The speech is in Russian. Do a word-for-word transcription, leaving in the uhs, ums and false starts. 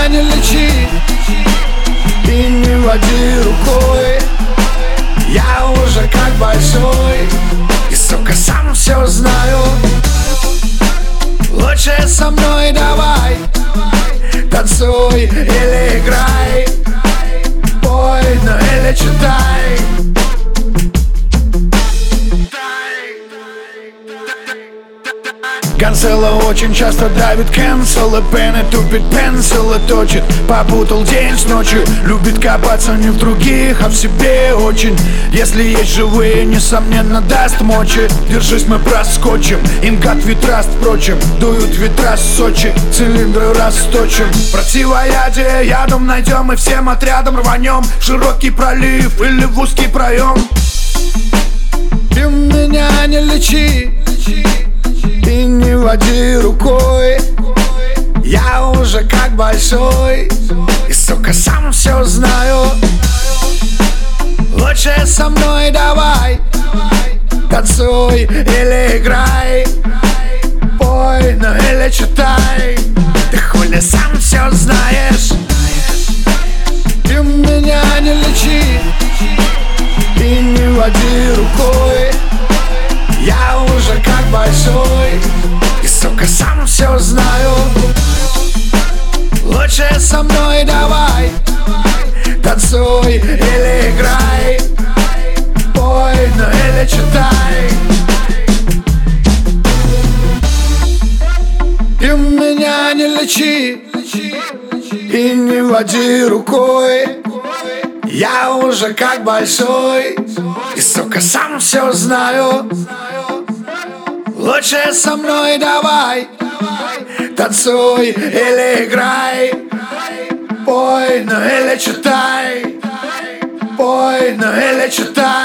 не лечи и не води рукой. Я уже как большой и, сука, сам все знаю. Лучше со мной давай, танцуй или играй, пой, ну или читай. Гонзело очень часто давит cancel, и пены тупит пенсил и точит. Попутал день с ночью, любит копаться не в других, а в себе очень. Если есть живые, несомненно даст мочи. Держись, мы проскочим, ингат ветраст, впрочем. Дуют ветра с Сочи, цилиндры расточим. Противоядие ядом найдем и всем отрядом рванем в широкий пролив или в узкий проем. Ты меня не лечи и не води рукой. Я уже как большой и, сука, сам все знаю. Лучше со мной давай, танцуй или играй, пой, ну или читай. Ты хули сам все знаешь. Ты меня не лечи и не води рукой. Я уже как большой и, сука, сам все знаю. Лучше со мной давай, танцуй или играй, пой, ну или читай. Ты меня не лечи и не води рукой. Я уже как большой и, сука, сам все знаю. Лучше со мной давай, танцуй или играй, пой, ну или читай, пой, ну или читай.